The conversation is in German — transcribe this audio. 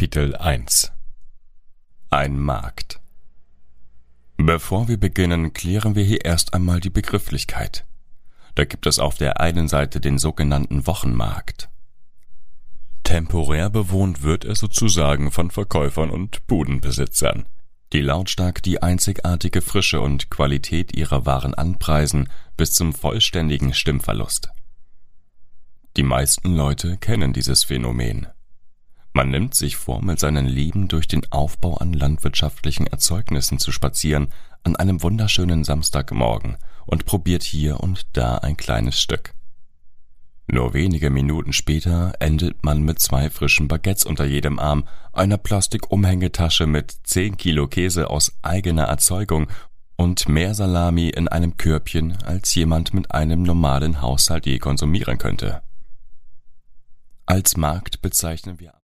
Kapitel 1 Ein Markt. Bevor wir beginnen, klären wir hier erst einmal die Begrifflichkeit. Da gibt es auf der einen Seite den sogenannten Wochenmarkt. Temporär bewohnt wird er sozusagen von Verkäufern und Budenbesitzern, die lautstark die einzigartige Frische und Qualität ihrer Waren anpreisen bis zum vollständigen Stimmverlust. Die meisten Leute kennen dieses Phänomen. Man nimmt sich vor, mit seinen Lieben durch den Aufbau an landwirtschaftlichen Erzeugnissen zu spazieren an einem wunderschönen Samstagmorgen und probiert hier und da ein kleines Stück. Nur wenige Minuten später endet man mit 2 frischen Baguettes unter jedem Arm, einer Plastikumhängetasche mit 10 Kilo Käse aus eigener Erzeugung und mehr Salami in einem Körbchen, als jemand mit einem normalen Haushalt je konsumieren könnte. Als Markt bezeichnen wir